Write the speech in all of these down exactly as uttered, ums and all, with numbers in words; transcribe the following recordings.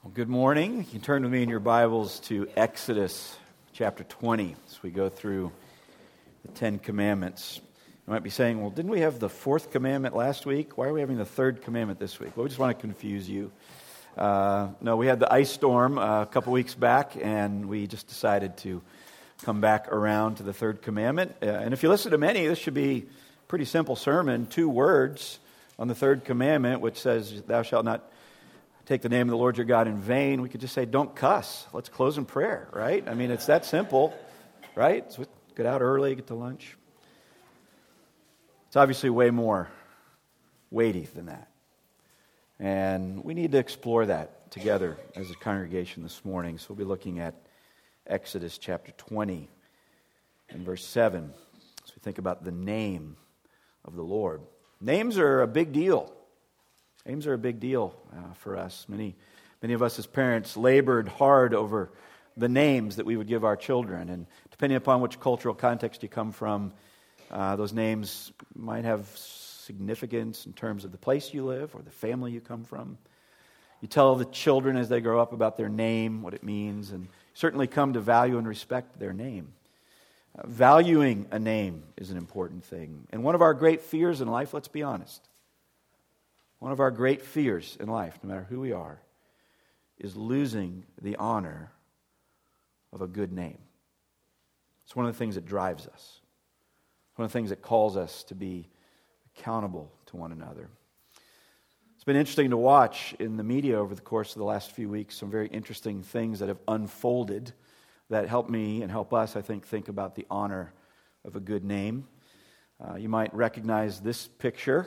Well, good morning. You can turn with me in your Bibles to Exodus chapter twenty as we go through the Ten Commandments. You might be saying, well, didn't we have the fourth commandment last week? Why are we having the third commandment this week? Well, we just want to confuse you. Uh, no, we had the ice storm uh, a couple weeks back, and we just decided to come back around to the third commandment. Uh, and if you listen to many, this should be a pretty simple sermon. Two words on the third commandment, which says, thou shalt not take the name of the Lord your God in vain. We could just say, don't cuss. Let's close in prayer, right? I mean, it's that simple, right? So get out early, get to lunch. It's obviously way more weighty than that. And we need to explore that together as a congregation this morning. So we'll be looking at Exodus chapter twenty and verse seven. So we think about the name of the Lord. Names are a big deal. Names are a big deal uh, for us. Many, many of us as parents labored hard over the names that we would give our children. And depending upon which cultural context you come from, uh, those names might have significance in terms of the place you live or the family you come from. You tell the children as they grow up about their name, what it means, and certainly come to value and respect their name. Uh, valuing a name is an important thing. And one of our great fears in life, let's be honest, one of our great fears in life, no matter who we are, is losing the honor of a good name. It's one of the things that drives us. It's one of the things that calls us to be accountable to one another. It's been interesting to watch in the media over the course of the last few weeks some very interesting things that have unfolded that help me and help us, I think, think about the honor of a good name. Uh, you might recognize this picture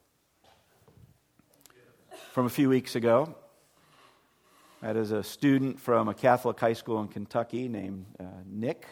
from a few weeks ago. That is a student from a Catholic high school in Kentucky named uh, Nick.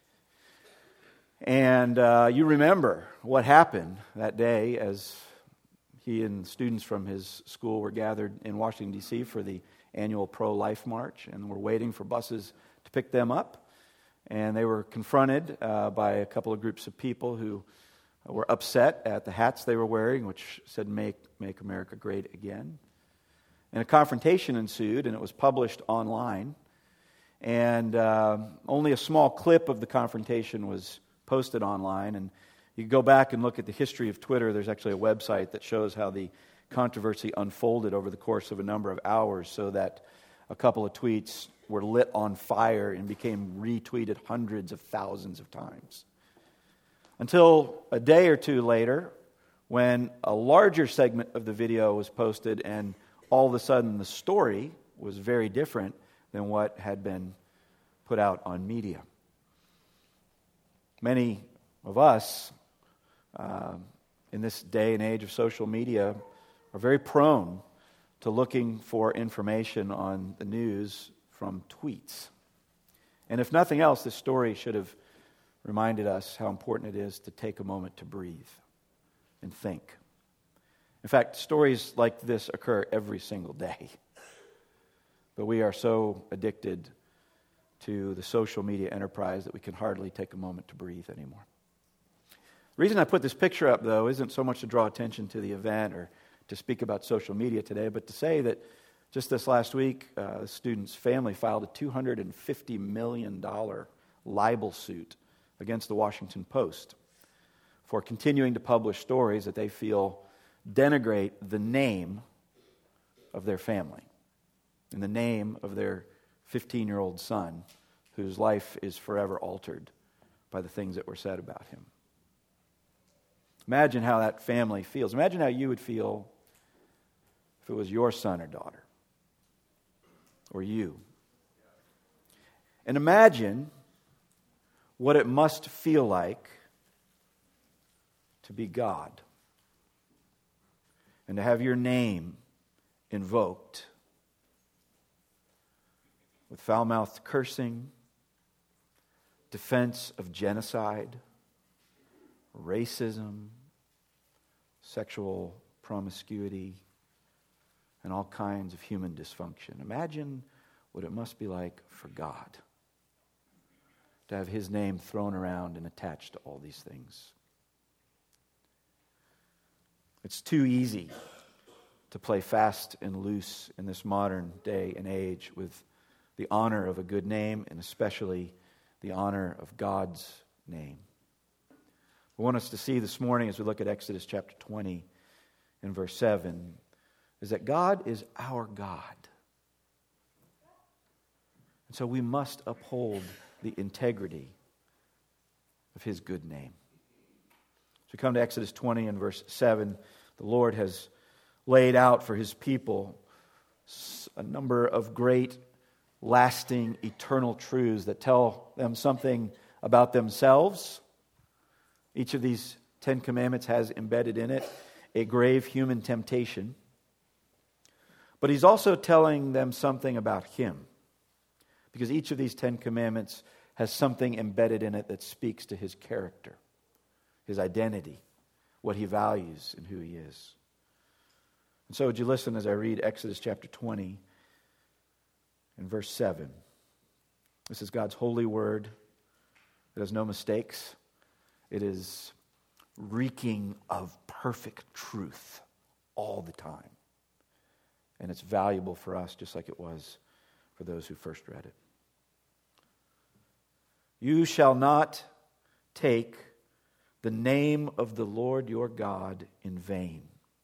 And uh, you remember what happened that day as he and students from his school were gathered in Washington, D C for the annual Pro-Life March, and were waiting for buses to pick them up. And they were confronted uh, by a couple of groups of people who were upset at the hats they were wearing, which said, Make, Make America Great Again. And a confrontation ensued, and it was published online. And uh, only a small clip of the confrontation was posted online. And you can go back and look at the history of Twitter. There's actually a website that shows how the controversy unfolded over the course of a number of hours, so that a couple of tweets were lit on fire and became retweeted hundreds of thousands of times. Until a day or two later, when a larger segment of the video was posted, and all of a sudden the story was very different than what had been put out on media. Many of us uh, in this day and age of social media are very prone to looking for information on the news from tweets. And if nothing else, this story should have reminded us how important it is to take a moment to breathe and think. In fact, stories like this occur every single day. But we are so addicted to the social media enterprise that we can hardly take a moment to breathe anymore. The reason I put this picture up, though, isn't so much to draw attention to the event or to speak about social media today, but to say that just this last week, uh, the student's family filed a two hundred fifty million dollars libel suit against the Washington Post for continuing to publish stories that they feel denigrate the name of their family and the name of their fifteen-year-old son, whose life is forever altered by the things that were said about him. Imagine how that family feels. Imagine how you would feel if it was your son or daughter, or you. And imagine what it must feel like to be God and to have your name invoked with foul-mouthed cursing, defense of genocide, racism, sexual promiscuity, and all kinds of human dysfunction. Imagine what it must be like for God to have His name thrown around and attached to all these things. It's too easy to play fast and loose in this modern day and age with the honor of a good name, and especially the honor of God's name. I want us to see this morning as we look at Exodus chapter twenty and verse seven, is that God is our God. And so we must uphold the integrity of His good name. So we come to Exodus twenty and verse seven. The Lord has laid out for His people a number of great, lasting, eternal truths that tell them something about themselves. Each of these Ten Commandments has embedded in it a grave human temptation. But He's also telling them something about Him, because each of these Ten Commandments has something embedded in it that speaks to His character, His identity, what He values and who He is. And so would you listen as I read Exodus chapter twenty and verse seven. This is God's holy word. It has no mistakes. It is reeking of perfect truth all the time. And it's valuable for us just like it was for those who first read it. You shall not take the name of the Lord your God in vain.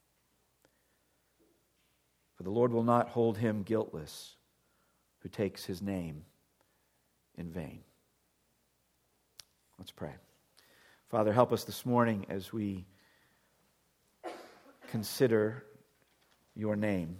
For the Lord will not hold him guiltless who takes His name in vain. Let's pray. Father, help us this morning as we consider Your name,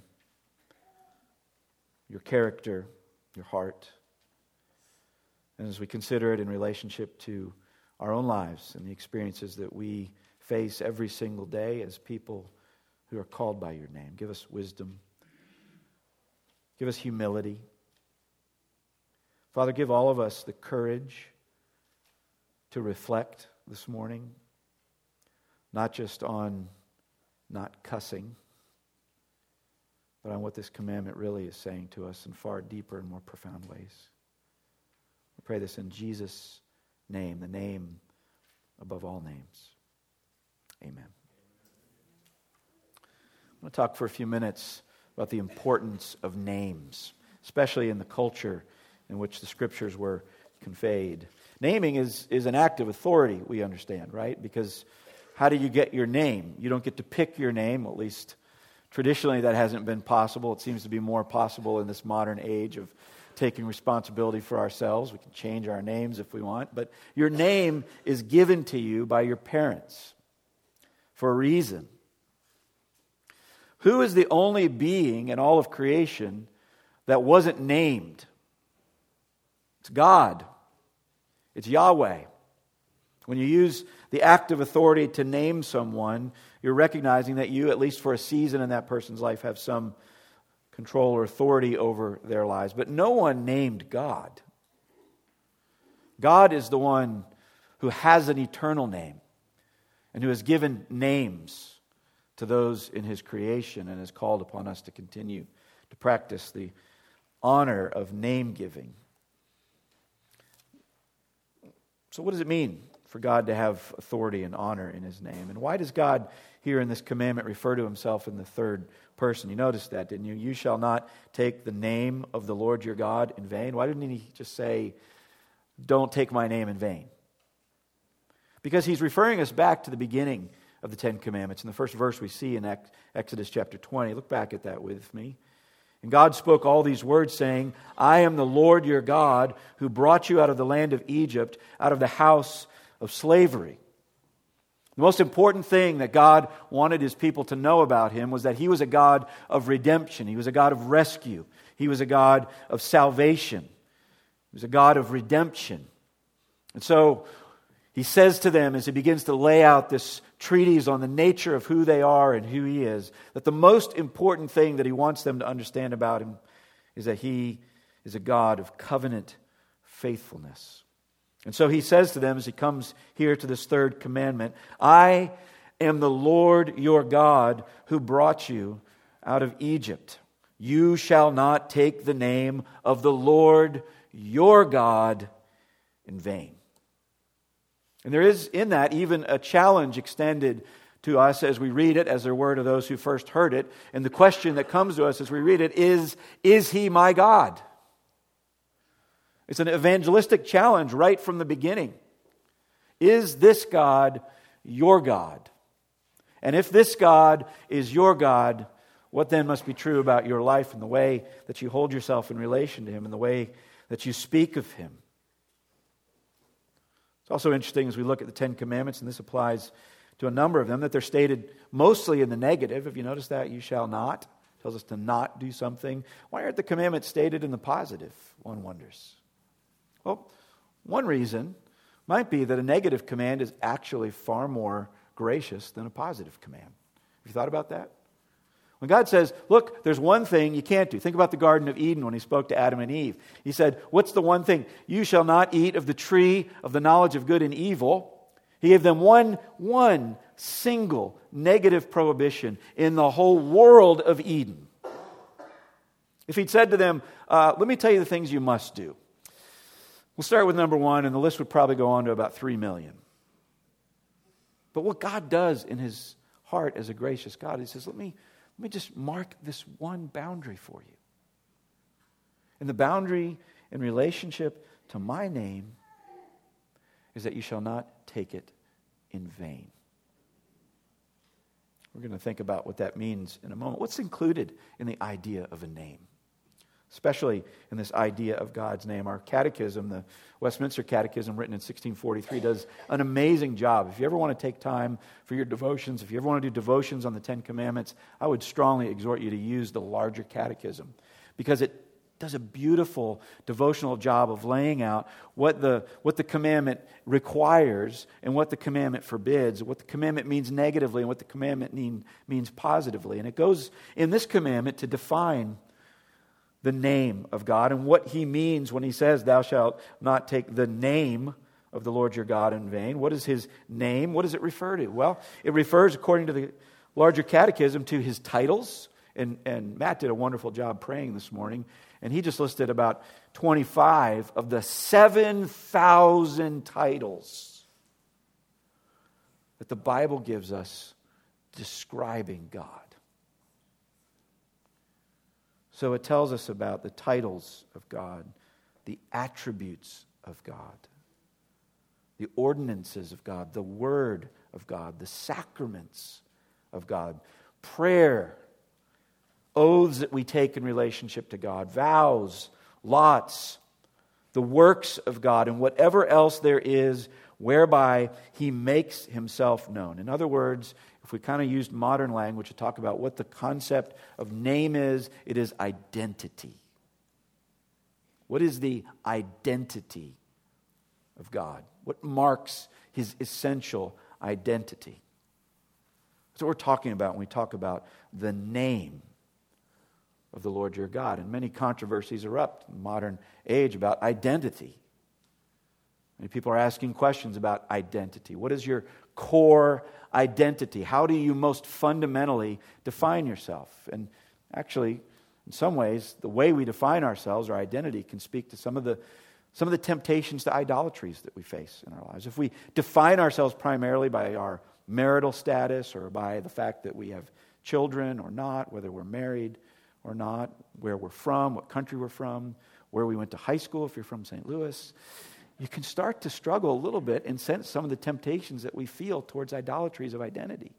Your character, Your heart, and as we consider it in relationship to our own lives and the experiences that we face every single day as people who are called by Your name. Give us wisdom. Give us humility. Father, give all of us the courage to reflect this morning, not just on not cussing, but on what this commandment really is saying to us in far deeper and more profound ways. We pray this in Jesus' name, the name above all names. Amen. I'm going to talk for a few minutes about the importance of names, especially in the culture in which the Scriptures were conveyed. Naming is, is an act of authority, we understand, right? Because how do you get your name? You don't get to pick your name, at least traditionally that hasn't been possible. It seems to be more possible in this modern age of taking responsibility for ourselves. We can change our names if we want, but your name is given to you by your parents for a reason. Who is the only being in all of creation that wasn't named? It's God. It's Yahweh. When you use the act of authority to name someone, you're recognizing that you, at least for a season in that person's life, have some control or authority over their lives. But no one named God. God is the one who has an eternal name and who has given names to those in His creation and has called upon us to continue to practice the honor of name giving. So what does it mean for God to have authority and honor in His name? And why does God here in this commandment refer to Himself in the third person? You noticed that, didn't you? You shall not take the name of the Lord your God in vain. Why didn't He just say, don't take my name in vain? Because He's referring us back to the beginning of the Ten Commandments. In the first verse we see in Exodus chapter twenty. Look back at that with me. And God spoke all these words, saying, I am the Lord your God, who brought you out of the land of Egypt, out of the house of slavery. The most important thing that God wanted His people to know about Him was that He was a God of redemption. He was a God of rescue. He was a God of salvation. He was a God of redemption. And so He says to them as He begins to lay out this treatise on the nature of who they are and who He is, that the most important thing that He wants them to understand about Him is that He is a God of covenant faithfulness. And so He says to them as He comes here to this third commandment, I am the Lord your God who brought you out of Egypt. You shall not take the name of the Lord your God in vain. And there is in that even a challenge extended to us as we read it, as there were to those who first heard it. And the question that comes to us as we read it is, is He my God? It's an evangelistic challenge right from the beginning. Is this God your God? And if this God is your God, what then must be true about your life and the way that you hold yourself in relation to Him and the way that you speak of Him? It's also interesting as we look at the Ten Commandments, and this applies to a number of them, that they're stated mostly in the negative. Have you noticed that? You shall not. It tells us to not do something. Why aren't the commandments stated in the positive? One wonders. Well, one reason might be that a negative command is actually far more gracious than a positive command. Have you thought about that? When God says, look, there's one thing you can't do. Think about the Garden of Eden when He spoke to Adam and Eve. He said, what's the one thing? You shall not eat of the tree of the knowledge of good and evil. He gave them one, one single negative prohibition in the whole world of Eden. If He'd said to them, uh, let me tell you the things you must do. We'll start with number one, and the list would probably go on to about three million. But what God does in His heart as a gracious God, He says, let me, let me just mark this one boundary for you. And the boundary in relationship to my name is that you shall not take it in vain. We're going to think about what that means in a moment. What's included in the idea of a name? Especially in this idea of God's name. Our catechism, the Westminster Catechism, written in sixteen forty-three, does an amazing job. If you ever want to take time for your devotions, if you ever want to do devotions on the Ten Commandments, I would strongly exhort you to use the larger catechism, because it does a beautiful devotional job of laying out what the what the commandment requires and what the commandment forbids, what the commandment means negatively and what the commandment mean, means positively. And it goes in this commandment to define the name of God and what He means when He says, thou shalt not take the name of the Lord your God in vain. What is His name? What does it refer to? Well, it refers, according to the larger catechism, to His titles. And, and Matt did a wonderful job praying this morning. And he just listed about twenty-five of the seven thousand titles that the Bible gives us describing God. So it tells us about the titles of God, the attributes of God, the ordinances of God, the Word of God, the sacraments of God, prayer, oaths that we take in relationship to God, vows, lots, the works of God, and whatever else there is whereby He makes Himself known. In other words, if we kind of used modern language to talk about what the concept of name is, it is identity. What is the identity of God? What marks His essential identity? That's what we're talking about when we talk about the name of the Lord your God. And many controversies erupt in the modern age about identity. Many people are asking questions about identity. What is your core identity? How do you most fundamentally define yourself? And actually, in some ways, the way we define ourselves, our identity, can speak to some of the some of the temptations to idolatries that we face in our lives. If we define ourselves primarily by our marital status or by the fact that we have children or not, whether we're married or not, where we're from, what country we're from, where we went to high school, if you're from Saint Louis, you can start to struggle a little bit and sense some of the temptations that we feel towards idolatries of identity.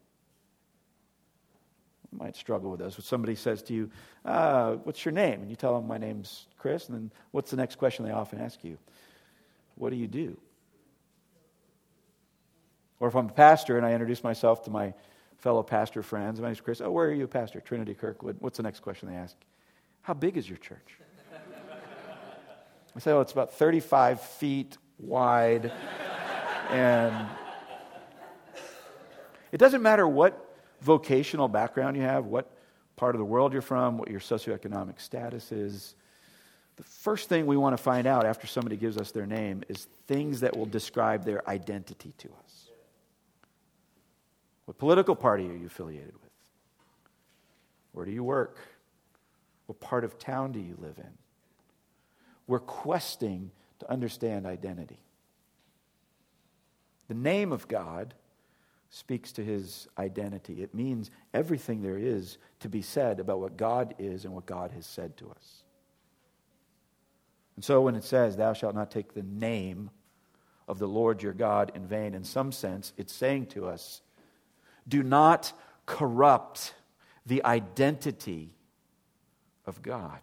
You might struggle with those. When somebody says to you, uh, what's your name? And you tell them, my name's Chris. And then what's the next question they often ask you? What do you do? Or if I'm a pastor and I introduce myself to my fellow pastor friends, my name's Chris. Oh, where are you a pastor? Trinity Kirkwood. What's the next question they ask? How big is your church? I say, oh, it's about thirty-five feet wide. And it doesn't matter what vocational background you have, what part of the world you're from, what your socioeconomic status is. The first thing we want to find out after somebody gives us their name is things that will describe their identity to us. What political party are you affiliated with? Where do you work? What part of town do you live in? We're questing to understand identity. The name of God speaks to his identity. It means everything there is to be said about what God is and what God has said to us. And so when it says, thou shalt not take the name of the Lord your God in vain, in some sense, it's saying to us, do not corrupt the identity of God.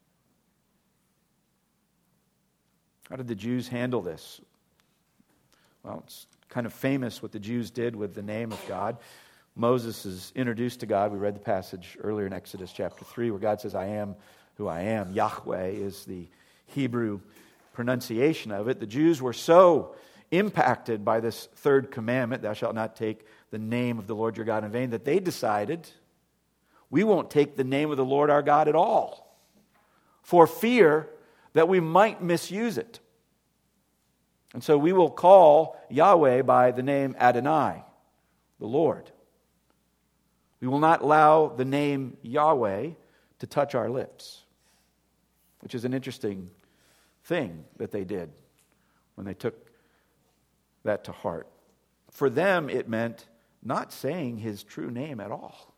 How did the Jews handle this? Well, it's kind of famous what the Jews did with the name of God. Moses is introduced to God. We read the passage earlier in Exodus chapter three where God says, I am who I am. Yahweh is the Hebrew pronunciation of it. The Jews were so impacted by this third commandment, thou shalt not take the name of the Lord your God in vain, that they decided, we won't take the name of the Lord our God at all, for fear that we might misuse it. And so we will call Yahweh by the name Adonai, the Lord. We will not allow the name Yahweh to touch our lips, which is an interesting thing that they did when they took that to heart. For them, it meant not saying his true name at all,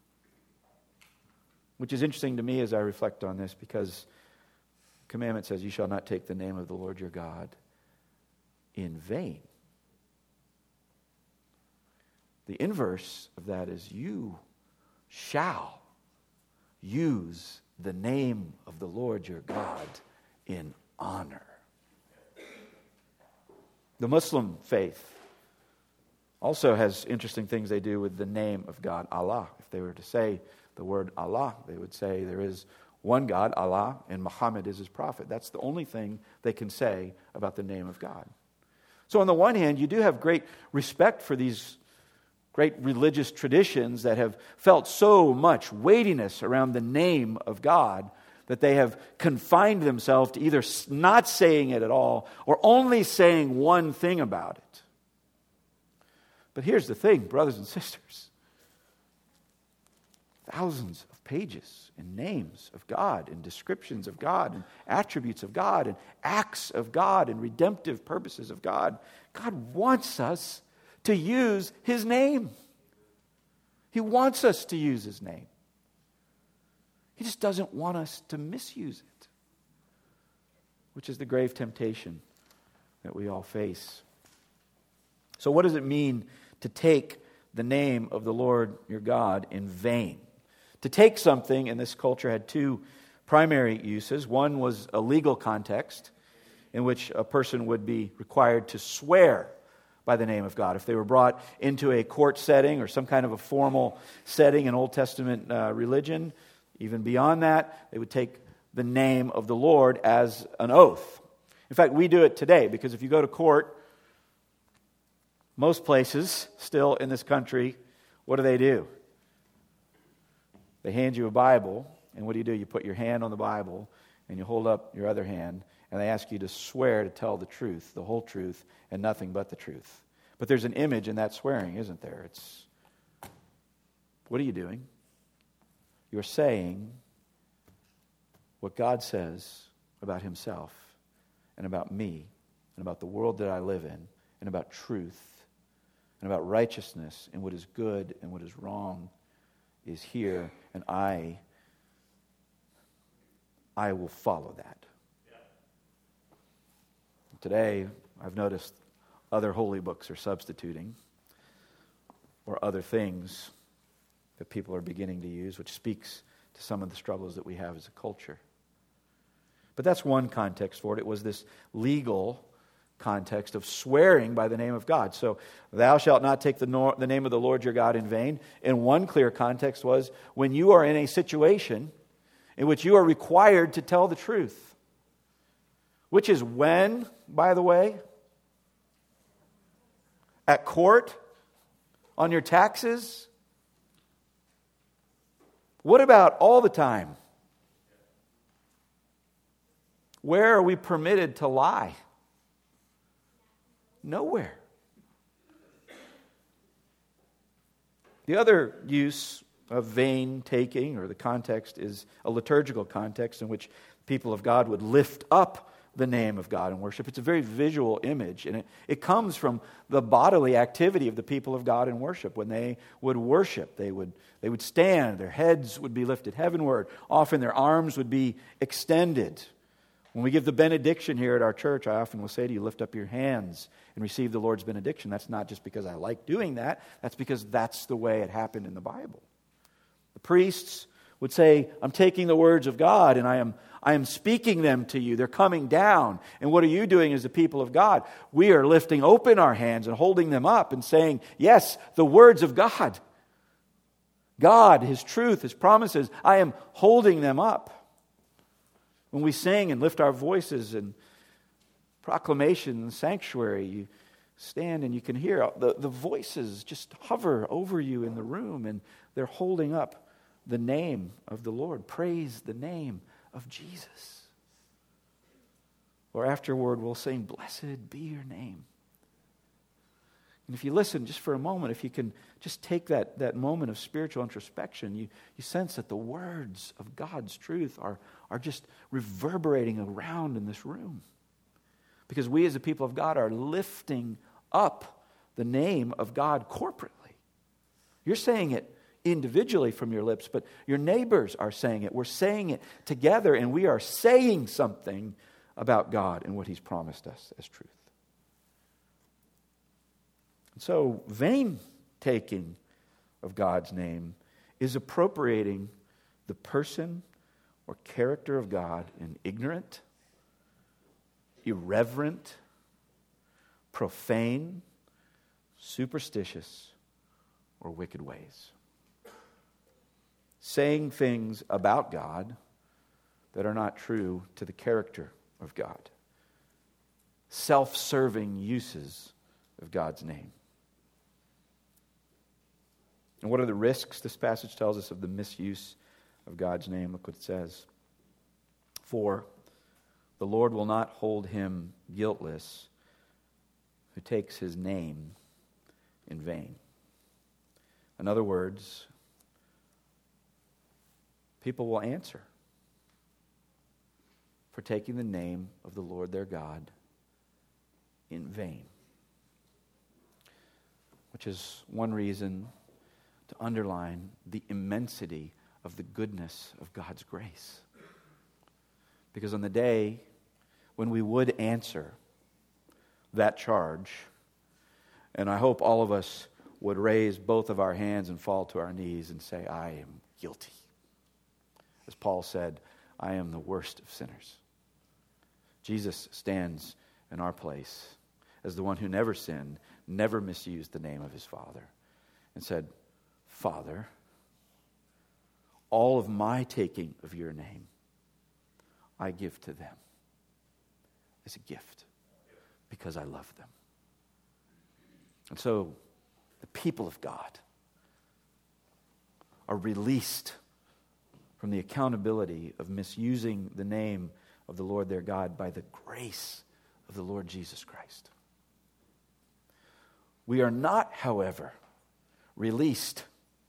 which is interesting to me as I reflect on this, because the commandment says, you shall not take the name of the Lord your God in vain. The inverse of that is you shall use the name of the Lord your God in honor. The Muslim faith also has interesting things they do with the name of God, Allah. If they were to say the word Allah, they would say there is one God, Allah, and Muhammad is his prophet. That's the only thing they can say about the name of God. So on the one hand, you do have great respect for these great religious traditions that have felt so much weightiness around the name of God that they have confined themselves to either not saying it at all or only saying one thing about it. But here's the thing, brothers and sisters. Thousands of pages and names of God and descriptions of God and attributes of God and acts of God and redemptive purposes of God. God wants us to use his name. He wants us to use his name. He just doesn't want us to misuse it, which is the grave temptation that we all face. So what does it mean to take the name of the Lord your God in vain? To take something in this culture had two primary uses. One was a legal context in which a person would be required to swear by the name of God. If they were brought into a court setting or some kind of a formal setting in Old Testament uh, religion, even beyond that, they would take the name of the Lord as an oath. In fact, we do it today because if you go to court, most places still in this country, what do they do? They hand you a Bible, and what do you do? You put your hand on the Bible, and you hold up your other hand, and they ask you to swear to tell the truth, the whole truth, and nothing but the truth. But there's an image in that swearing, isn't there? It's, what are you doing? You're saying what God says about himself, and about me, and about the world that I live in, and about truth, and about righteousness, and what is good and what is wrong is here, and I, I will follow that. Yeah. Today, I've noticed other holy books are substituting, or other things that people are beginning to use, which speaks to some of the struggles that we have as a culture. But that's one context for it. It was this legal context of swearing by the name of God. So, thou shalt not take the, nor- the name of the Lord your God in vain. And one clear context was when you are in a situation in which you are required to tell the truth. Which is when, by the way? At court? On your taxes? What about all the time? Where are we permitted to lie? Nowhere. The other use of vain taking, or the context, is a liturgical context in which people of God would lift up the name of God in worship. It's a very visual image, and it, it comes from the bodily activity of the people of God in worship. When they would worship, they would, they would stand, their heads would be lifted heavenward, often their arms would be extended. When we give the benediction here at our church, I often will say to you, lift up your hands and receive the Lord's benediction. That's not just because I like doing that, that's because that's the way it happened in the Bible. The priests would say, I'm taking the words of God and I am I am speaking them to you. They're coming down. And what are you doing as the people of God? We are lifting open our hands and holding them up and saying, yes, the words of God. God, His truth, His promises, I am holding them up. When we sing and lift our voices in proclamation in the sanctuary, you stand and you can hear the, the voices just hover over you in the room, and they're holding up the name of the Lord. Praise the name of Jesus. Or afterward we'll sing, blessed be your name. And if you listen just for a moment, if you can just take that, that moment of spiritual introspection, you, you sense that the words of God's truth are, are just reverberating around in this room. Because we as the people of God are lifting up the name of God corporately. You're saying it individually from your lips, but your neighbors are saying it. We're saying it together, and we are saying something about God and what He's promised us as truth. And so, vain taking of God's name is appropriating the person or character of God in ignorant, irreverent, profane, superstitious, or wicked ways. Saying things about God that are not true to the character of God. Self-serving uses of God's name. And what are the risks this passage tells us of the misuse of God's name? Look what it says. For the Lord will not hold him guiltless who takes His name in vain. In other words, people will answer for taking the name of the Lord their God in vain. Which is one reason to underline the immensity of the goodness of God's grace. Because on the day when we would answer that charge, and I hope all of us would raise both of our hands and fall to our knees and say, I am guilty. As Paul said, I am the worst of sinners. Jesus stands in our place as the one who never sinned, never misused the name of His Father, and said, Father, all of my taking of your name, I give to them as a gift because I love them. And so the people of God are released from the accountability of misusing the name of the Lord their God by the grace of the Lord Jesus Christ. We are not, however, released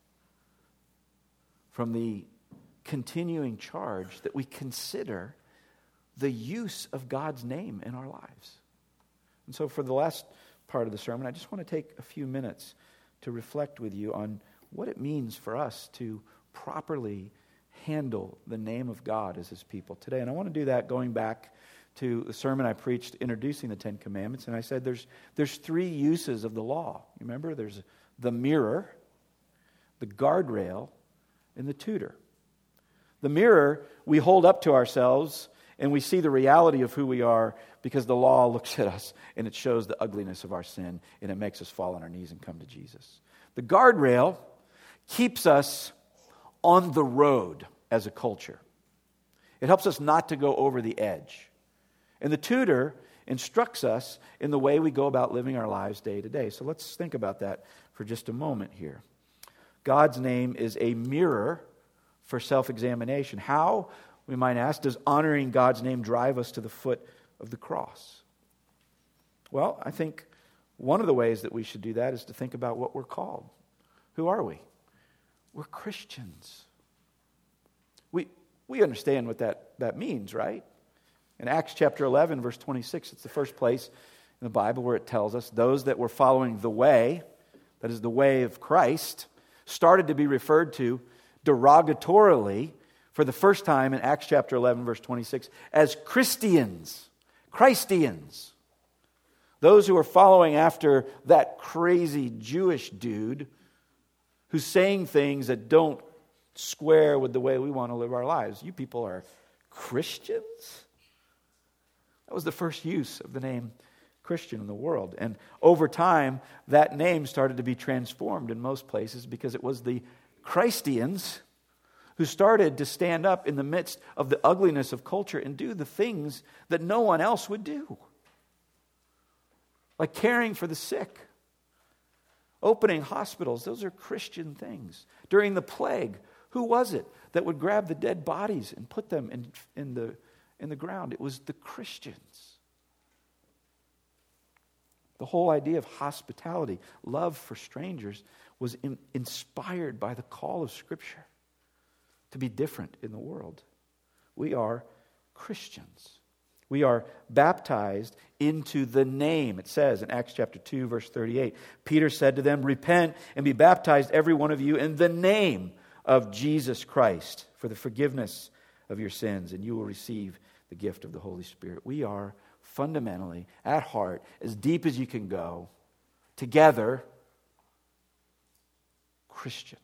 from the continuing charge that we consider the use of God's name in our lives. And so for the last part of the sermon, I just want to take a few minutes to reflect with you on what it means for us to properly handle the name of God as His people today. And I want to do that going back to the sermon I preached introducing the Ten Commandments. And I said there's, there's three uses of the law. Remember, there's the mirror, the guardrail, and the tutor. The mirror we hold up to ourselves and we see the reality of who we are because the law looks at us and it shows the ugliness of our sin and it makes us fall on our knees and come to Jesus. The guardrail keeps us on the road as a culture. It helps us not to go over the edge. And the tutor instructs us in the way we go about living our lives day to day. So let's think about that for just a moment here. God's name is a mirror for self-examination. How, we might ask, does honoring God's name drive us to the foot of the cross? Well, I think one of the ways that we should do that is to think about what we're called. Who are we? We're Christians. We we understand what that, that means, right? In Acts chapter eleven, verse twenty-six, it's the first place in the Bible where it tells us those that were following the way, that is the way of Christ, started to be referred to derogatorily for the first time in Acts chapter eleven, verse twenty-six, as Christians, Christians. Those who are following after that crazy Jewish dude who's saying things that don't square with the way we want to live our lives. You people are Christians? That was the first use of the name Christian in the world. And over time, that name started to be transformed in most places because it was the Christians who started to stand up in the midst of the ugliness of culture and do the things that no one else would do. Like caring for the sick, opening hospitals. Those are Christian things. During the plague, who was it that would grab the dead bodies and put them in, in, the, in the ground? It was the Christians. The whole idea of hospitality, love for strangers, was in, inspired by the call of Scripture to be different in the world. We are Christians. We are baptized into the name. It says in Acts chapter two, verse thirty-eight, Peter said to them, "Repent and be baptized, every one of you, in the name of Jesus Christ for the forgiveness of your sins, and you will receive the gift of the Holy Spirit." We are fundamentally, at heart, as deep as you can go, together, Christians.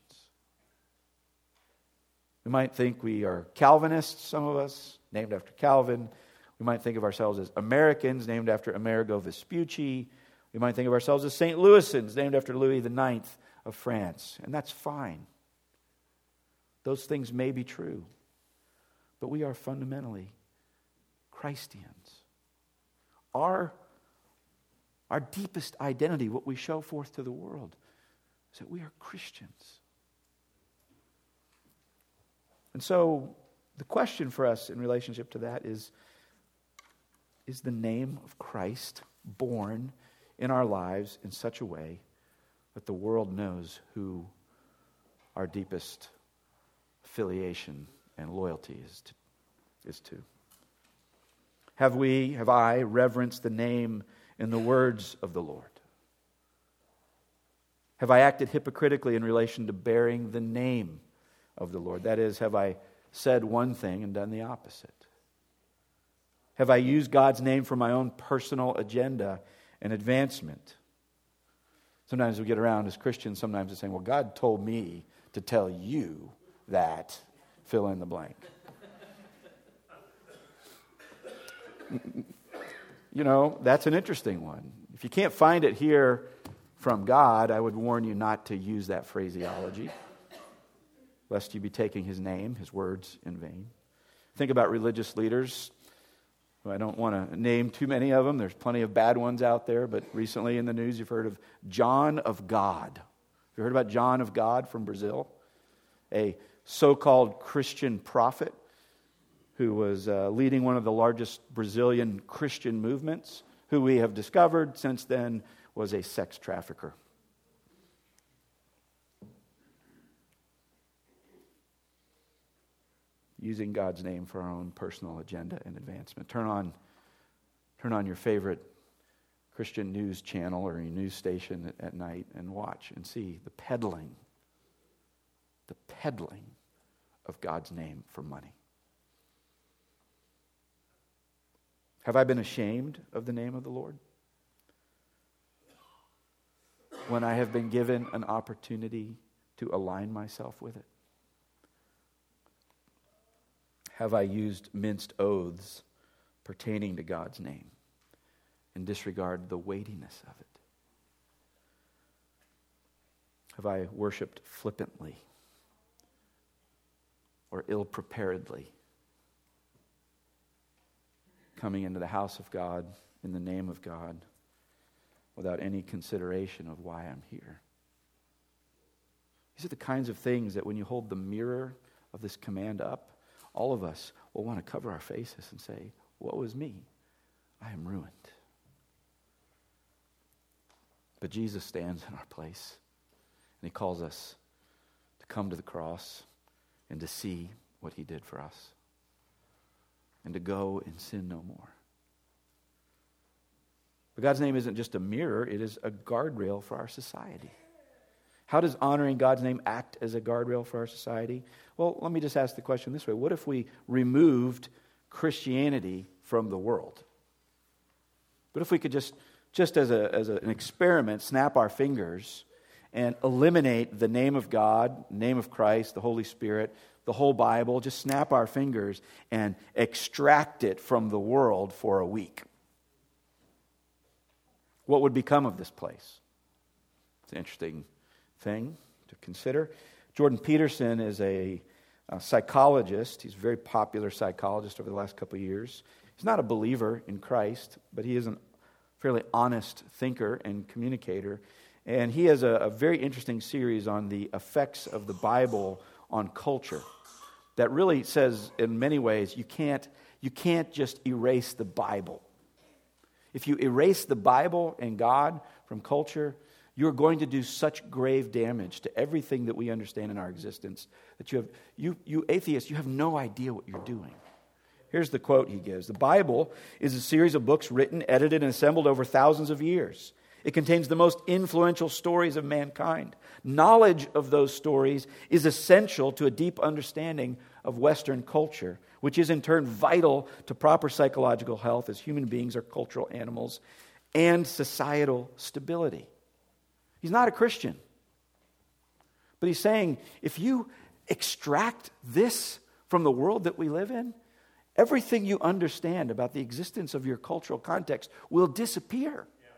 We might think we are Calvinists, some of us, named after Calvin. We might think of ourselves as Americans, named after Amerigo Vespucci. We might think of ourselves as Saint Louisans, named after Louis the Ninth of France. And that's fine. Those things may be true. But we are fundamentally Christians. Our, our deepest identity, what we show forth to the world, is that we are Christians. And so the question for us in relationship to that is, is the name of Christ born in our lives in such a way that the world knows who our deepest affiliation and loyalty is to? Is to? Have we, have I reverenced the name and the words of the Lord? Have I acted hypocritically in relation to bearing the name of the Lord? That is, have I said one thing and done the opposite? Have I used God's name for my own personal agenda and advancement? Sometimes we get around as Christians, sometimes it's saying, well, God told me to tell you that, fill in the blank. You know, that's an interesting one. If you can't find it here from God, I would warn you not to use that phraseology, lest you be taking His name, His words, in vain. Think about religious leaders. I don't want to name too many of them. There's plenty of bad ones out there, but recently in the news you've heard of John of God. Have you heard about John of God from Brazil? A so-called Christian prophet who was uh, leading one of the largest Brazilian Christian movements, who we have discovered since then was a sex trafficker. Using God's name for our own personal agenda and advancement. Turn on, turn on your favorite Christian news channel or your news station at, at night and watch and see the peddling, the peddling of God's name for money. Have I been ashamed of the name of the Lord when I have been given an opportunity to align myself with it? Have I used minced oaths pertaining to God's name and disregarded the weightiness of it? Have I worshipped flippantly or ill-preparedly, coming into the house of God in the name of God without any consideration of why I'm here? These are the kinds of things that when you hold the mirror of this command up, all of us will want to cover our faces and say, woe is me, I am ruined. But Jesus stands in our place, and He calls us to come to the cross and to see what He did for us. and to go and sin no more. But God's name isn't just a mirror, it is a guardrail for our society. How does honoring God's name act as a guardrail for our society? Well, let me just ask the question this way. What if we removed Christianity from the world? What if we could just, just as, a, as a, an experiment, snap our fingers and eliminate the name of God, name of Christ, the Holy Spirit, the whole Bible, just snap our fingers and extract it from the world for a week? What would become of this place? It's an interesting thing to consider. Jordan Peterson is a, a psychologist. He's a very popular psychologist over the last couple of years. He's not a believer in Christ, but he is a fairly honest thinker and communicator. And he has a, a very interesting series on the effects of the Bible on culture that really says, in many ways, you can't, you can't just erase the Bible. If you erase the Bible and God from culture, you're going to do such grave damage to everything that we understand in our existence that you have, you, you atheists, you have no idea what you're doing. Here's the quote he gives. The Bible is a series of books written, edited, and assembled over thousands of years. It contains the most influential stories of mankind. Knowledge of those stories is essential to a deep understanding of Western culture, which is in turn vital to proper psychological health as human beings are cultural animals and societal stability. He's not a Christian. But he's saying, if you extract this from the world that we live in, everything you understand about the existence of your cultural context will disappear. Yeah.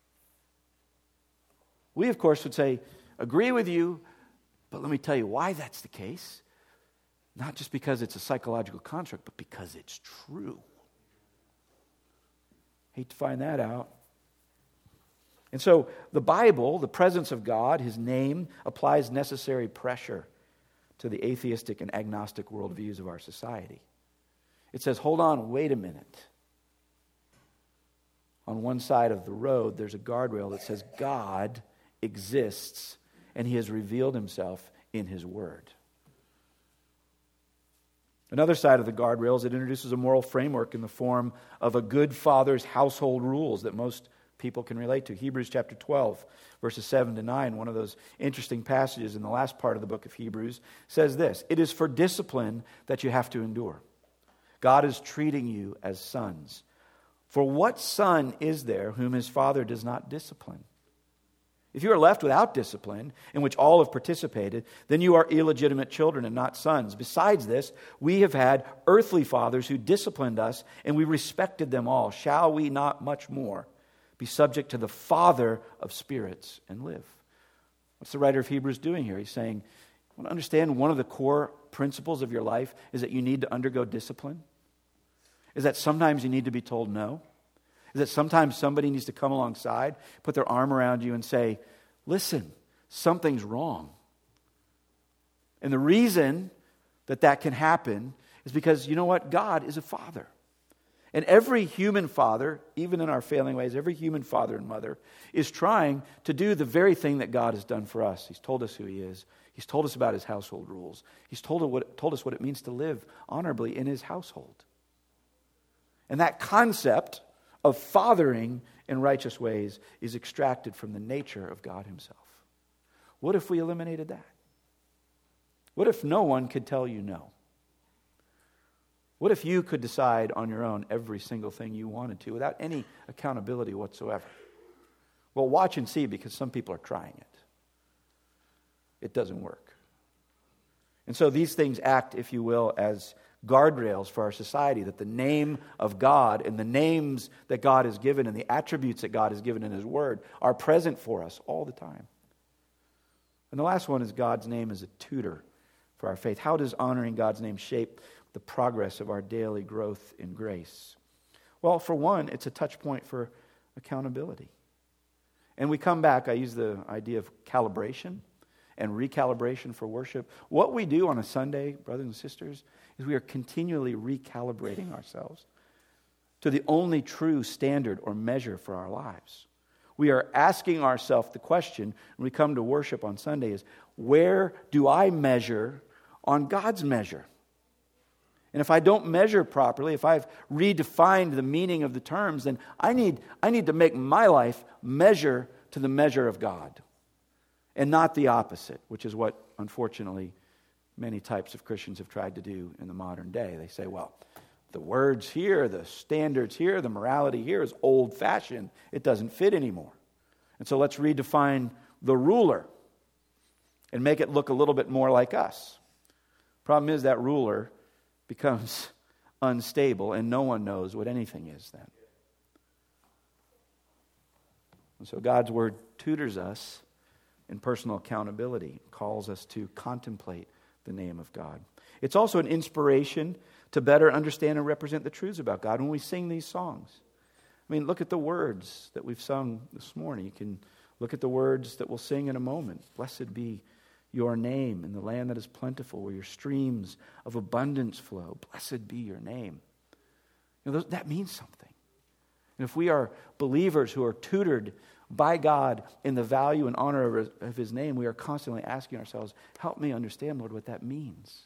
We, of course, would say, agree with you, but let me tell you why that's the case. Not just because it's a psychological construct, but because it's true. Hate to find that out. And so the Bible, the presence of God, His name, applies necessary pressure to the atheistic and agnostic worldviews of our society. It says, hold on, wait a minute. On one side of the road, there's a guardrail that says God exists and He has revealed Himself in His Word. Another side of the guardrail is it introduces a moral framework in the form of a good father's household rules that most people can relate to. Hebrews chapter twelve, verses seven to nine, one of those interesting passages in the last part of the book of Hebrews, says this: it is for discipline that you have to endure. God is treating you as sons. For what son is there whom his father does not discipline? If you are left without discipline, in which all have participated, then you are illegitimate children and not sons. Besides this, we have had earthly fathers who disciplined us, and we respected them all. Shall we not much more be subject to the Father of spirits and live? What's the writer of Hebrews doing here? He's saying, you want to understand one of the core principles of your life is that you need to undergo discipline? Is that sometimes you need to be told no? Is that sometimes somebody needs to come alongside, put their arm around you and say, listen, something's wrong. And the reason that that can happen is because, you know what? God is a father. And every human father, even in our failing ways, every human father and mother is trying to do the very thing that God has done for us. He's told us who He is. He's told us about His household rules. He's told us what, told us what it means to live honorably in His household. And that concept of fathering in righteous ways is extracted from the nature of God Himself. What if we eliminated that? What if no one could tell you no? What if you could decide on your own every single thing you wanted to without any accountability whatsoever? Well, watch and see, because some people are trying it. It doesn't work. And so these things act, if you will, as guardrails for our society, that the name of God and the names that God has given and the attributes that God has given in His Word are present for us all the time. And the last one is God's name as a tutor for our faith. How does honoring God's name shape the progress of our daily growth in grace? Well, for one, it's a touch point for accountability. And we come back, I use the idea of calibration and recalibration for worship. What we do on a Sunday, brothers and sisters, is we are continually recalibrating ourselves to the only true standard or measure for our lives. We are asking ourselves the question when we come to worship on Sunday is, where do I measure on God's measure? And if I don't measure properly, if I've redefined the meaning of the terms, then I need, I need to make my life measure to the measure of God and not the opposite, which is what, unfortunately, many types of Christians have tried to do in the modern day. They say, well, the words here, the standards here, the morality here is old-fashioned. It doesn't fit anymore. And so let's redefine the ruler and make it look a little bit more like us. Problem is that ruler becomes unstable and no one knows what anything is then. And so God's Word tutors us in personal accountability, calls us to contemplate the name of God. It's also an inspiration to better understand and represent the truths about God when we sing these songs. I mean, look at the words that we've sung this morning. You can look at the words that we'll sing in a moment. Blessed be your name in the land that is plentiful, where your streams of abundance flow. Blessed be your name. You know, that means something. And if we are believers who are tutored by God in the value and honor of His name, we are constantly asking ourselves, help me understand, Lord, what that means.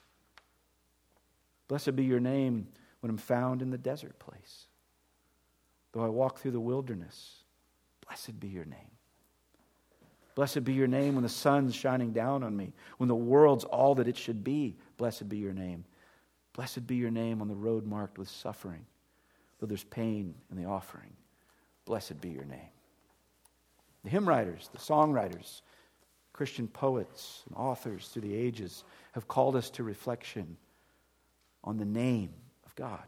Blessed be your name when I'm found in the desert place. Though I walk through the wilderness, blessed be your name. Blessed be your name when the sun's shining down on me, when the world's all that it should be. Blessed be your name. Blessed be your name on the road marked with suffering, though there's pain in the offering. Blessed be your name. The hymn writers, the songwriters, Christian poets and authors through the ages have called us to reflection on the name of God.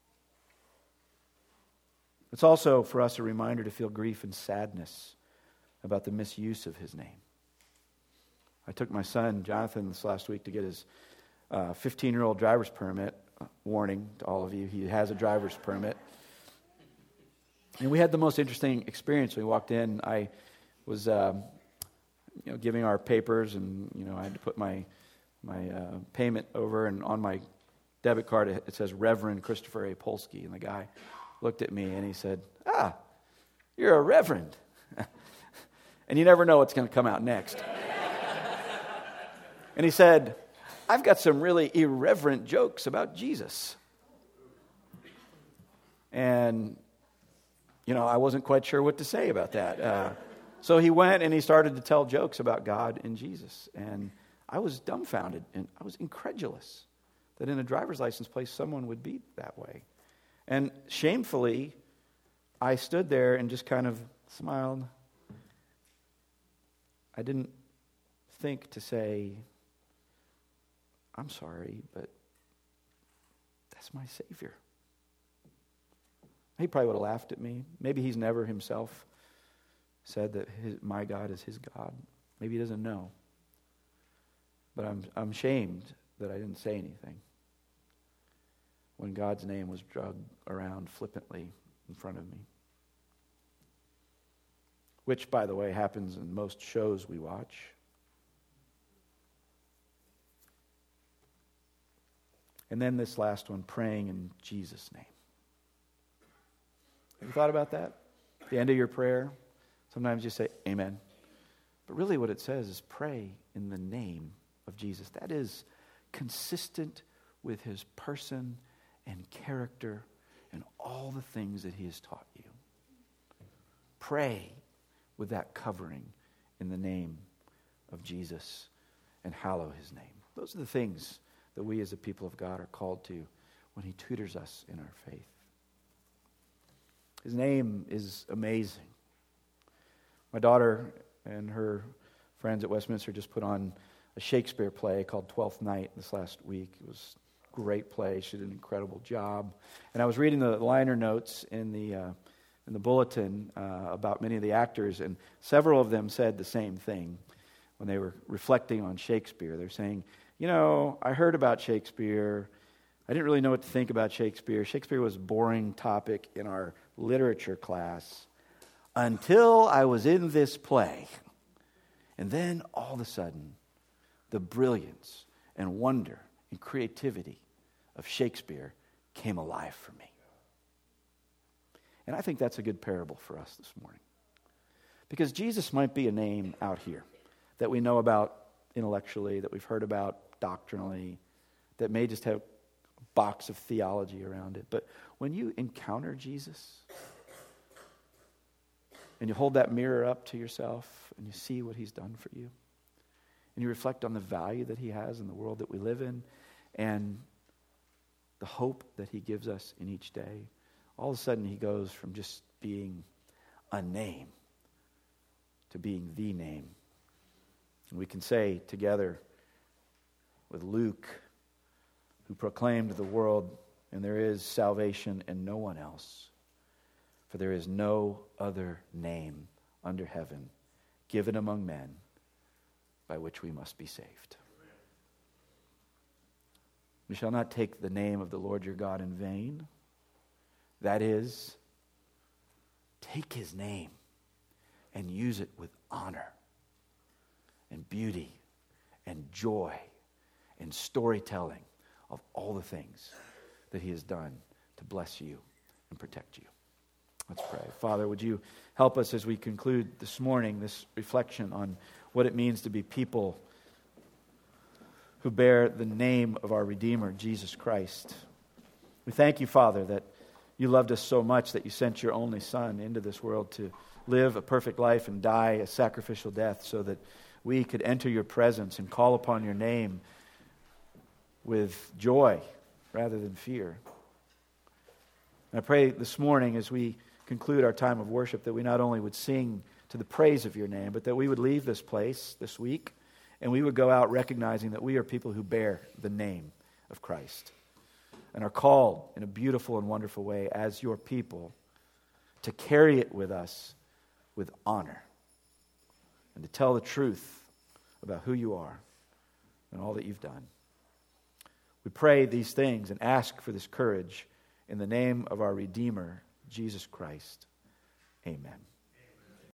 It's also for us a reminder to feel grief and sadness about the misuse of His name. I took my son, Jonathan, this last week to get his uh, fifteen-year-old driver's permit. Warning to all of you, he has a driver's permit. And we had the most interesting experience. When we walked in, I was um, you know, giving our papers, and you know, I had to put my, my uh, payment over, and on my debit card it says Reverend Christopher A. Polsky. And the guy looked at me and he said, ah, you're a reverend. And you never know what's going to come out next. And he said, I've got some really irreverent jokes about Jesus. And, you know, I wasn't quite sure what to say about that. Uh, so he went and he started to tell jokes about God and Jesus. And I was dumbfounded and I was incredulous that in a driver's license place someone would be that way. And shamefully, I stood there and just kind of smiled. I didn't think to say, I'm sorry, but that's my Savior. He probably would have laughed at me. Maybe he's never himself said that his, my God is his God. Maybe he doesn't know. But I'm I'm shamed that I didn't say anything when God's name was dragged around flippantly in front of me. Which, by the way, happens in most shows we watch. And then this last one, praying in Jesus' name. Have you thought about that? At the end of your prayer, sometimes you say, amen. But really what it says is pray in the name of Jesus. That is consistent with His person and character and all the things that He has taught you. Pray with that covering in the name of Jesus and hallow His name. Those are the things that we as a people of God are called to when He tutors us in our faith. His name is amazing. My daughter and her friends at Westminster just put on a Shakespeare play called Twelfth Night this last week. It was a great play. She did an incredible job. And I was reading the liner notes in the uh, in the bulletin uh, about many of the actors, and several of them said the same thing when they were reflecting on Shakespeare. They're saying, you know, I heard about Shakespeare. I didn't really know what to think about Shakespeare. Shakespeare was a boring topic in our literature class until I was in this play. And then all of a sudden, the brilliance and wonder and creativity of Shakespeare came alive for me. And I think that's a good parable for us this morning. Because Jesus might be a name out here that we know about intellectually, that we've heard about doctrinally, that may just have box of theology around it. But when you encounter Jesus and you hold that mirror up to yourself and you see what he's done for you, and you reflect on the value that he has in the world that we live in and the hope that he gives us in each day, all of a sudden he goes from just being a name to being the name. And we can say together with Luke, who proclaimed to the world, and there is salvation in no one else, for there is no other name under heaven given among men by which we must be saved. We shall not take the name of the Lord your God in vain. That is, take his name and use it with honor and beauty and joy and storytelling of all the things that he has done to bless you and protect you. Let's pray. Father, would you help us as we conclude this morning, this reflection on what it means to be people who bear the name of our Redeemer, Jesus Christ. We thank you, Father, that you loved us so much that you sent your only Son into this world to live a perfect life and die a sacrificial death so that we could enter your presence and call upon your name with joy rather than fear. And I pray this morning as we conclude our time of worship that we not only would sing to the praise of your name, but that we would leave this place this week and we would go out recognizing that we are people who bear the name of Christ and are called in a beautiful and wonderful way as your people to carry it with us with honor and to tell the truth about who you are and all that you've done. We pray these things and ask for this courage in the name of our Redeemer, Jesus Christ. Amen.